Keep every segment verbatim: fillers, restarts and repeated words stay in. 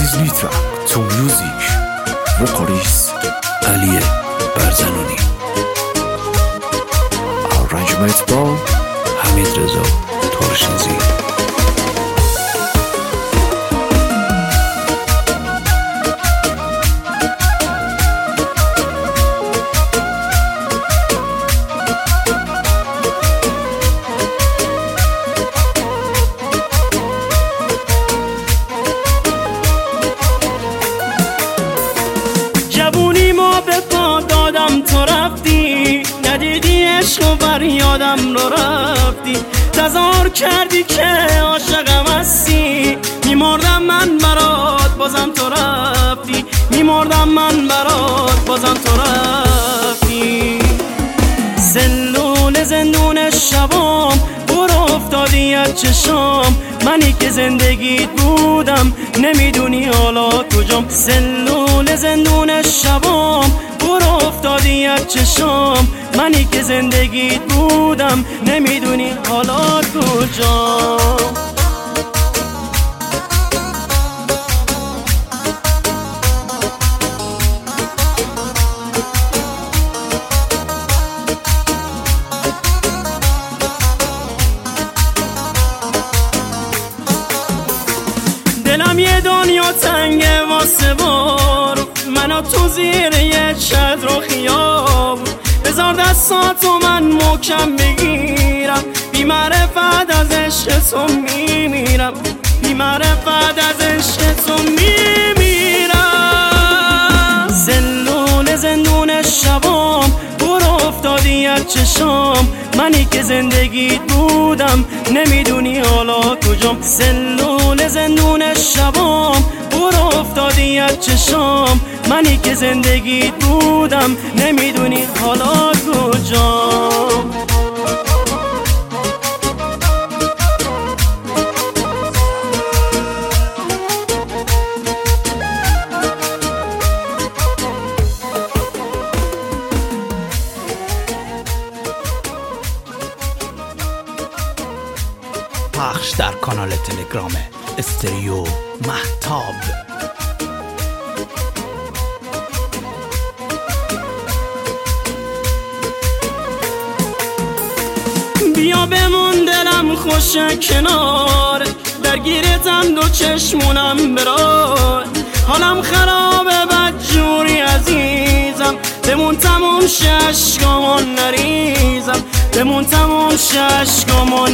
is new track to music. Vocalist Ali Barzanoni. Arrangement by Hamid Reza Torshinzi. تو رفتی ندیدی عشق و بر یادم رو رفتی تظاهر کردی که عاشقم هستی میمردم من برات بازم تو رفتی میمردم من برات بازم تو رفتی زندون زندون شبام برو افتادی از چشام منی که زندگیت بودم نمیدونی حالا کجام زندون زندون شبام برو افتادی از چشام منی که زندگیت بودم نمیدونی حالا کجام دلم یه دنیا تنگه واسه بار منو تو زیر یه چتر و خیابون بذار دستاتو من محکم بگیرم بی معرفت از عشق تو میمیرم بی معرفت از عشق تو میمیرم زندون زندون شبام برو افتادی از چشام منی که زندگیت بودم نمیدونی حالا کجام زندون زندون شبام برو افتادی از چشام منی که زندگیت بودم نمیدونی حالا کجام پخش در کانال تلگرام استریو مهتاب. بیا بمون دلم خوش کنار درگیرتم دو چشمونم برای حالم خرابه بدجوری عزیزم بمون تموم ششکامون نریزم بمون تموم ششکامون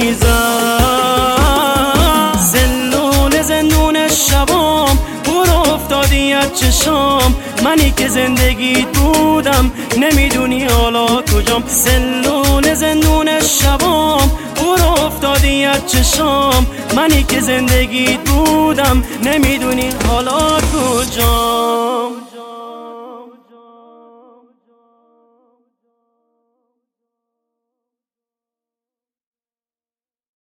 نریزم زندون زندون شبام برو افتادی از چشام منی که زندگیت بودم نمیدونی حالا کجام زندون زندون شبام برو افتادی از چشام منی که زندگیت بودم نمیدونی حالا کجام